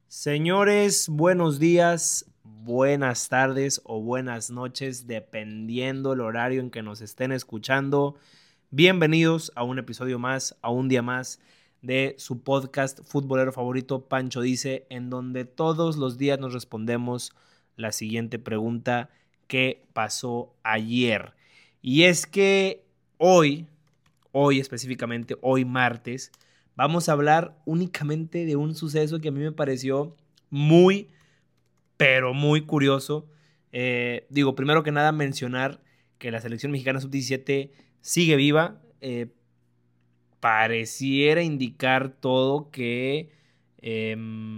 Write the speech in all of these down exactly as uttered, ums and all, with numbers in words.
Señores, buenos días, buenas tardes o buenas noches, dependiendo el horario en que nos estén escuchando. Bienvenidos a un episodio más, a un día más de su podcast futbolero favorito, Pancho Dice, en donde todos los días nos respondemos la siguiente pregunta: ¿qué pasó ayer? Y es que hoy, hoy específicamente, hoy martes, vamos a hablar únicamente de un suceso que a mí me pareció muy, pero muy curioso. Eh, digo, primero que nada mencionar que la selección mexicana sub diecisiete sigue viva. Eh, pareciera indicar todo que, eh,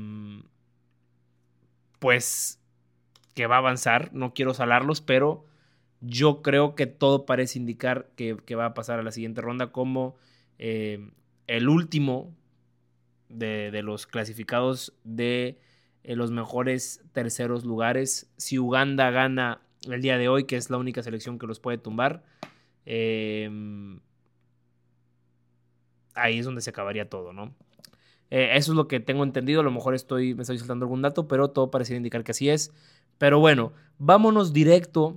pues, que va a avanzar. No quiero salarlos, pero yo creo que todo parece indicar que, que va a pasar a la siguiente ronda como eh, el último de, de los clasificados de eh, los mejores terceros lugares. Si Uganda gana el día de hoy, que es la única selección que los puede tumbar, eh, ahí es donde se acabaría todo, ¿no? Eh, eso es lo que tengo entendido. A lo mejor estoy, me estoy saltando algún dato, pero todo parece indicar que así es. Pero bueno, vámonos directo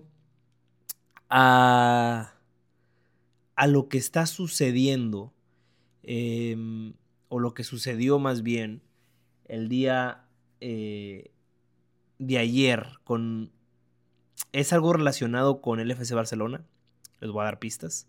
a, a lo que está sucediendo, eh, o lo que sucedió más bien el día eh, de ayer. Con, es algo relacionado con el F C Barcelona. Les voy a dar pistas.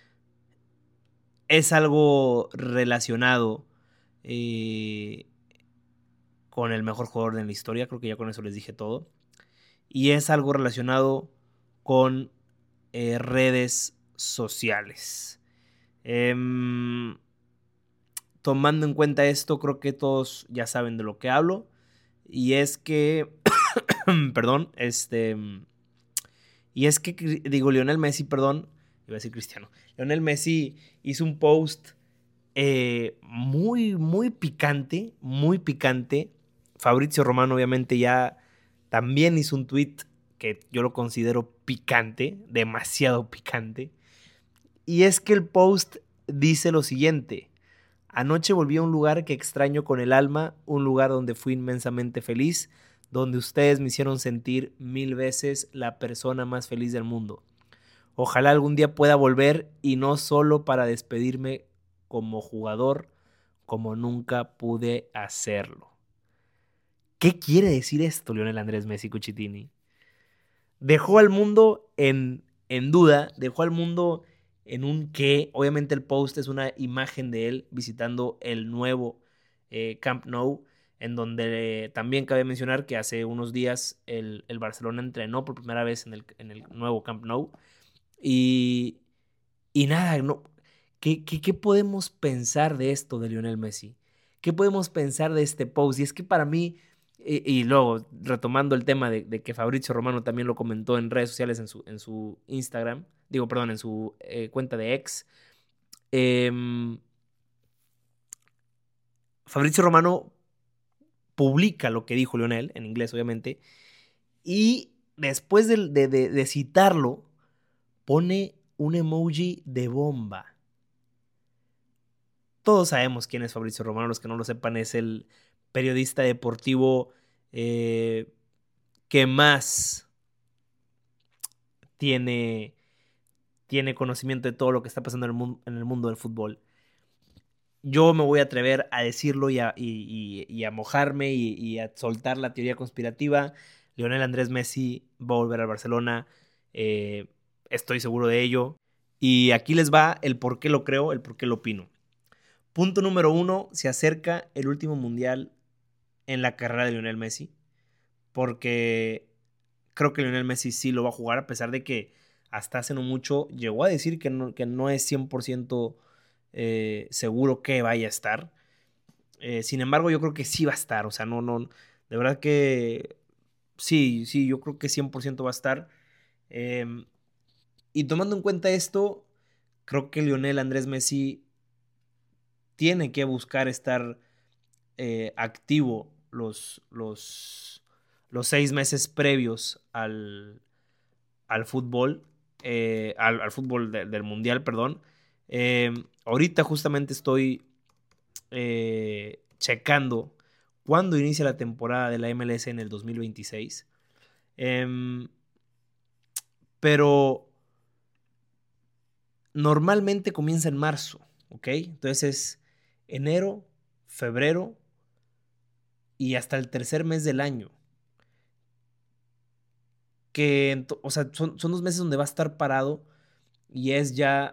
Es algo relacionado eh, con el mejor jugador de la historia. Creo que ya con eso les dije todo. Y es algo relacionado con eh, redes sociales. Eh, tomando en cuenta esto, creo que todos ya saben de lo que hablo. Y es que, perdón, este, y es que, digo, Lionel Messi, perdón, iba a decir Cristiano. Lionel Messi hizo un post eh, muy, muy picante, muy picante. Fabrizio Romano, obviamente, ya también hizo un tweet que yo lo considero picante, demasiado picante. Y es que el post dice lo siguiente: anoche volví a un lugar que extraño con el alma, un lugar donde fui inmensamente feliz, donde ustedes me hicieron sentir mil veces la persona más feliz del mundo. Ojalá algún día pueda volver, y no solo para despedirme como jugador, como nunca pude hacerlo. ¿Qué quiere decir esto, Lionel Andrés Messi Cuchitini? Dejó al mundo en, en duda, dejó al mundo en un qué. Obviamente el post es una imagen de él visitando el nuevo eh, Camp Nou, en donde eh, también cabe mencionar que hace unos días el, el Barcelona entrenó por primera vez en el, en el nuevo Camp Nou. Y, y nada, no, ¿qué, qué, ¿qué podemos pensar de esto de Lionel Messi? ¿Qué podemos pensar de este post? Y es que para mí, y, y luego retomando el tema de, de que Fabrizio Romano también lo comentó en redes sociales, en su, en su Instagram, digo, perdón, en su eh, cuenta de ex, eh, Fabrizio Romano publica lo que dijo Lionel, en inglés obviamente, y después de, de, de, de citarlo, pone un emoji de bomba. Todos sabemos quién es Fabrizio Romano. Los que no lo sepan, es el periodista deportivo eh, que más tiene, tiene conocimiento de todo lo que está pasando en el, mundo, en el mundo del fútbol. Yo me voy a atrever a decirlo y a, y, y, y a mojarme y, y a soltar la teoría conspirativa. Lionel Andrés Messi va a volver al Barcelona. Eh, estoy seguro de ello. Y aquí les va el por qué lo creo, el por qué lo opino. Punto número uno: se acerca el último mundial en la carrera de Lionel Messi, porque creo que Lionel Messi sí lo va a jugar, a pesar de que hasta hace no mucho llegó a decir que no, que no es cien por ciento eh, seguro que vaya a estar. Eh, sin embargo, yo creo que sí va a estar. O sea, no, no, de verdad que sí, sí, yo creo que cien por ciento va a estar. Eh, y tomando en cuenta esto, creo que Lionel Andrés Messi tiene que buscar estar eh, activo los, los, los seis meses previos al, al fútbol, eh, al, al, fútbol de, del mundial, perdón. Eh, ahorita justamente estoy eh, checando cuándo inicia la temporada de la M L S en el dos mil veintiséis. Eh, pero normalmente comienza en marzo, ¿ok? Entonces es enero, febrero y hasta el tercer mes del año. Que, o sea, son, son dos meses donde va a estar parado y es ya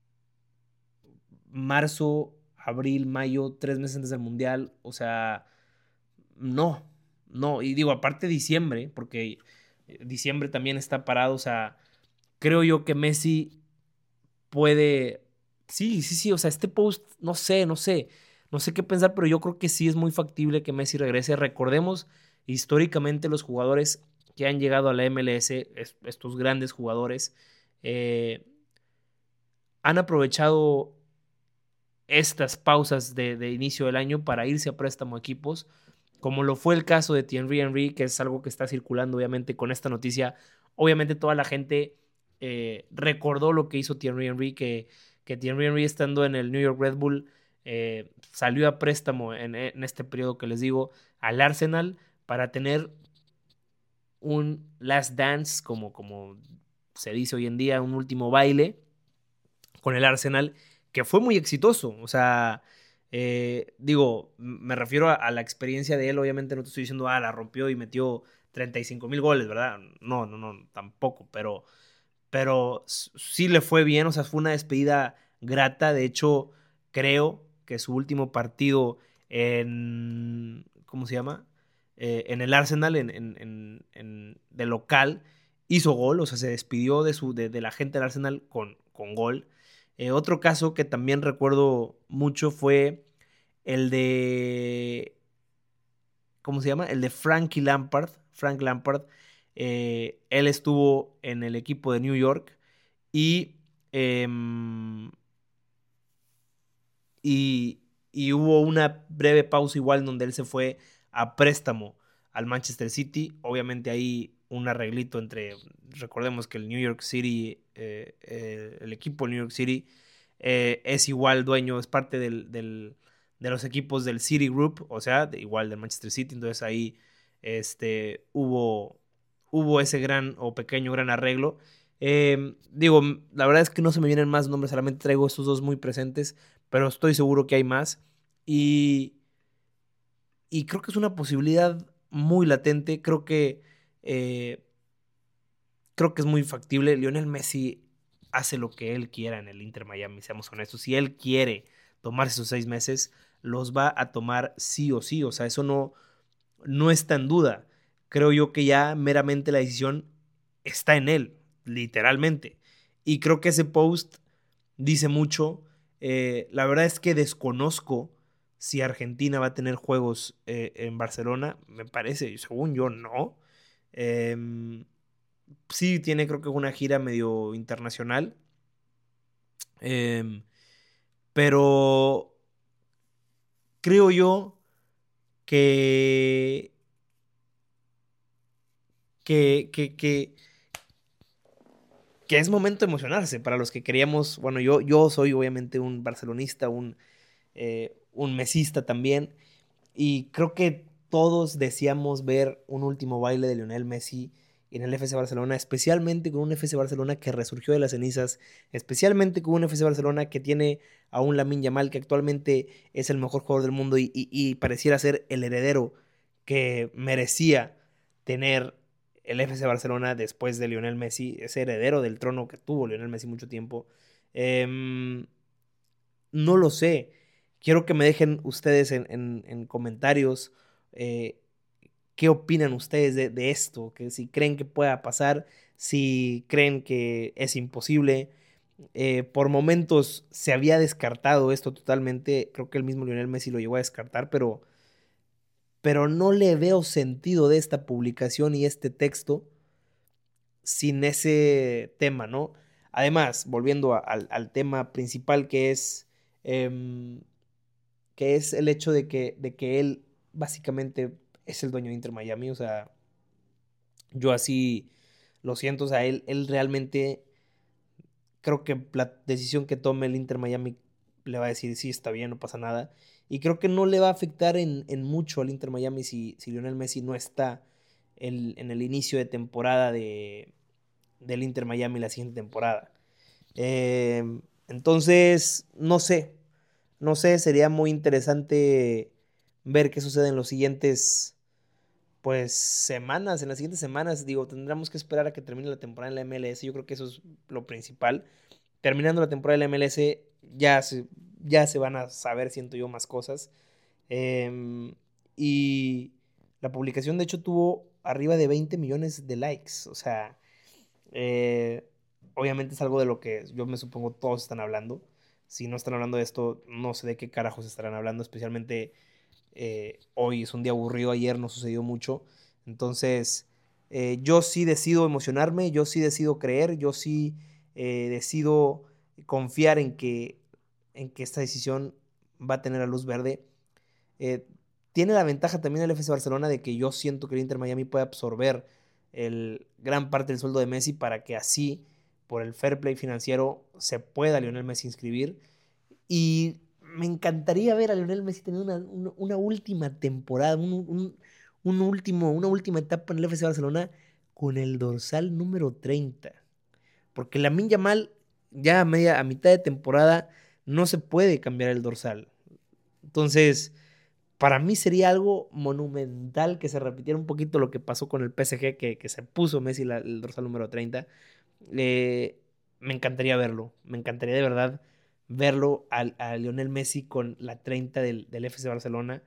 marzo, abril, mayo, tres meses antes del mundial. O sea, no, no. Y digo, aparte diciembre, porque diciembre también está parado. O sea, creo yo que Messi puede. Sí, sí, sí. O sea, este post, no sé, no sé. No sé qué pensar, pero yo creo que sí es muy factible que Messi regrese. Recordemos históricamente los jugadores que han llegado a la M L S, estos grandes jugadores, eh, han aprovechado estas pausas de, de, inicio del año para irse a préstamo a equipos, como lo fue el caso de Thierry Henry, que es algo que está circulando obviamente con esta noticia. Obviamente toda la gente eh, recordó lo que hizo Thierry Henry, que, que Thierry Henry estando en el New York Red Bull eh, salió a préstamo en, en este periodo que les digo al Arsenal para tener un last dance, como, como se dice hoy en día, un último baile con el Arsenal, que fue muy exitoso. O sea, eh, digo, me refiero a, a, la experiencia de él. Obviamente no te estoy diciendo, ah, la rompió y metió treinta y cinco mil goles, ¿verdad? No, no, no, tampoco, pero, pero sí le fue bien. O sea, fue una despedida grata. De hecho, creo que su último partido en, ¿cómo se llama? Eh, en el Arsenal, en, en, en, en, de local, hizo gol. O sea, se despidió de, su, de, de la gente del Arsenal con, con gol. Eh, otro caso que también recuerdo mucho fue el de, ¿cómo se llama? El de Frankie Lampard. Frank Lampard. Eh, él estuvo en el equipo de New York y, eh, y, y hubo una breve pausa igual donde él se fue a préstamo al Manchester City. Obviamente ahí un arreglito entre, recordemos que el New York City, eh, eh, el equipo New York City eh, es igual dueño, es parte del, del, de los equipos del City Group, o sea, de, igual del Manchester City. Entonces ahí este, hubo, hubo ese gran o pequeño gran arreglo. Eh, digo, la verdad es que no se me vienen más nombres, solamente traigo estos dos muy presentes, pero estoy seguro que hay más. Y, y creo que es una posibilidad muy latente. Creo que, eh, creo que es muy factible. Lionel Messi hace lo que él quiera en el Inter Miami, seamos honestos. Si él quiere tomarse esos seis meses, los va a tomar sí o sí. O sea, eso no, no está en duda. Creo yo que ya meramente la decisión está en él, literalmente. Y creo que ese post dice mucho. Eh, la verdad es que desconozco si Argentina va a tener juegos eh, en Barcelona. Me parece, según yo, no. Eh, sí tiene creo que una gira medio internacional. Eh, pero creo yo que, que, que, que que es momento de emocionarse para los que queríamos, bueno, yo, yo soy obviamente un barcelonista, un, eh, un mesista también, y creo que todos deseamos ver un último baile de Lionel Messi en el F C Barcelona, especialmente con un F C Barcelona que resurgió de las cenizas, especialmente con un F C Barcelona que tiene a un Lamine Yamal que actualmente es el mejor jugador del mundo y, y, y pareciera ser el heredero que merecía tener el F C Barcelona después de Lionel Messi, ese heredero del trono que tuvo Lionel Messi mucho tiempo. Eh, no lo sé. Quiero que me dejen ustedes en, en, en comentarios eh, qué opinan ustedes de, de esto, que si creen que pueda pasar, si creen que es imposible. Eh, por momentos se había descartado esto totalmente, creo que el mismo Lionel Messi lo llegó a descartar, pero, pero no le veo sentido de esta publicación y este texto sin ese tema, ¿no? Además, volviendo a, al, al, tema principal que es, eh, que es el hecho de que, de que él básicamente es el dueño de Inter Miami, o sea, yo así lo siento, o sea, él, él realmente creo que la decisión que tome el Inter Miami le va a decir sí, está bien, no pasa nada. Y creo que no le va a afectar en, en mucho al Inter Miami si, si Lionel Messi no está en, en el inicio de temporada de, del Inter Miami la siguiente temporada. Eh, entonces, no sé, no sé, sería muy interesante ver qué sucede en los siguientes, pues, semanas, en las siguientes semanas. Digo, tendremos que esperar a que termine la temporada en la M L S, yo creo que eso es lo principal. Terminando la temporada de la M L S, ya se, ya se van a saber, siento yo, más cosas. Eh, y la publicación, de hecho, tuvo arriba de veinte millones de likes. O sea, eh, obviamente es algo de lo que yo me supongo todos están hablando. Si no están hablando de esto, no sé de qué carajos estarán hablando, especialmente eh, hoy es un día aburrido, ayer no sucedió mucho. Entonces, eh, yo sí decido emocionarme, yo sí decido creer, yo sí eh, decido confiar en que, en que esta decisión va a tener la luz verde. Eh, Tiene la ventaja también el F C Barcelona de que yo siento que el Inter Miami puede absorber el, gran parte del sueldo de Messi para que así, por el fair play financiero, se pueda Lionel Messi inscribir. Y me encantaría ver a Lionel Messi tener una, una, una última temporada, un, un, un, último, una última etapa en el F C Barcelona con el dorsal número treinta. Porque Lamine Yamal ya a, media, a mitad de temporada no se puede cambiar el dorsal. Entonces, para mí sería algo monumental que se repitiera un poquito lo que pasó con el P S G, que, que se puso Messi la, el dorsal número treinta. Eh, Me encantaría verlo, me encantaría de verdad verlo a, a Lionel Messi con la treinta del, del F C Barcelona.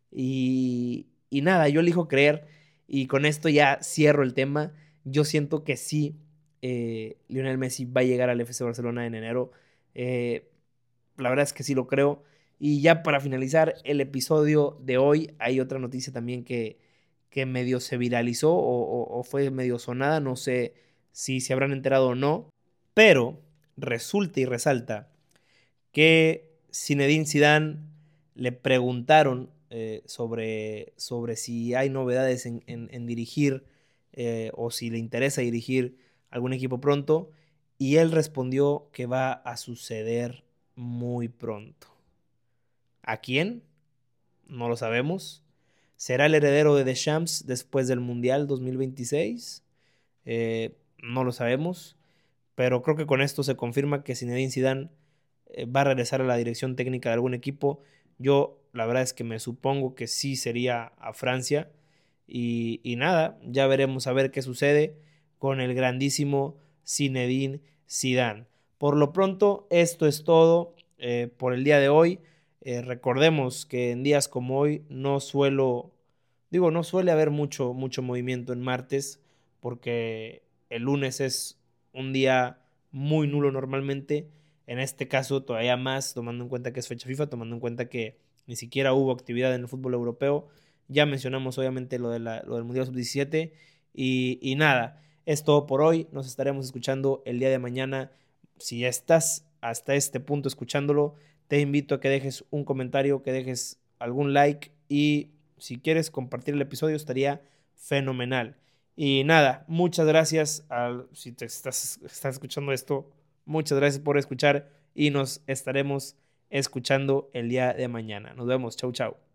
Y, y nada, yo elijo creer y con esto ya cierro el tema. Yo siento que sí, eh, Lionel Messi va a llegar al F C Barcelona en enero. Eh, la verdad es que sí lo creo. Y ya para finalizar el episodio de hoy, hay otra noticia también que, que medio se viralizó o, o, o fue medio sonada, no sé si se habrán enterado o no, pero resulta y resalta que Zinedine Zidane le preguntaron eh, sobre, sobre si hay novedades en, en, en dirigir eh, o si le interesa dirigir algún equipo pronto, y él respondió que va a suceder muy pronto. ¿A quién? No lo sabemos. ¿Será el heredero de Deschamps después del Mundial dos mil veintiséis? Eh, no lo sabemos, pero creo que con esto se confirma que Zinedine Zidane eh, va a regresar a la dirección técnica de algún equipo. Yo la verdad es que me supongo que sí sería a Francia. Y, y nada, ya veremos a ver qué sucede con el grandísimo Zinedine Zidane. Por lo pronto, esto es todo eh, por el día de hoy. Eh, recordemos que en días como hoy no suelo, digo, no suele haber mucho, mucho movimiento en martes, porque el lunes es un día muy nulo normalmente. En este caso, todavía más, tomando en cuenta que es fecha FIFA, tomando en cuenta que ni siquiera hubo actividad en el fútbol europeo. Ya mencionamos obviamente lo, de la, lo del Mundial sub diecisiete. Y, y nada, es todo por hoy. Nos estaremos escuchando el día de mañana. Si ya estás hasta este punto escuchándolo, te invito a que dejes un comentario, que dejes algún like y si quieres compartir el episodio estaría fenomenal. Y nada, muchas gracias a, si te estás, estás escuchando esto, muchas gracias por escuchar y nos estaremos escuchando el día de mañana. Nos vemos, chau chau.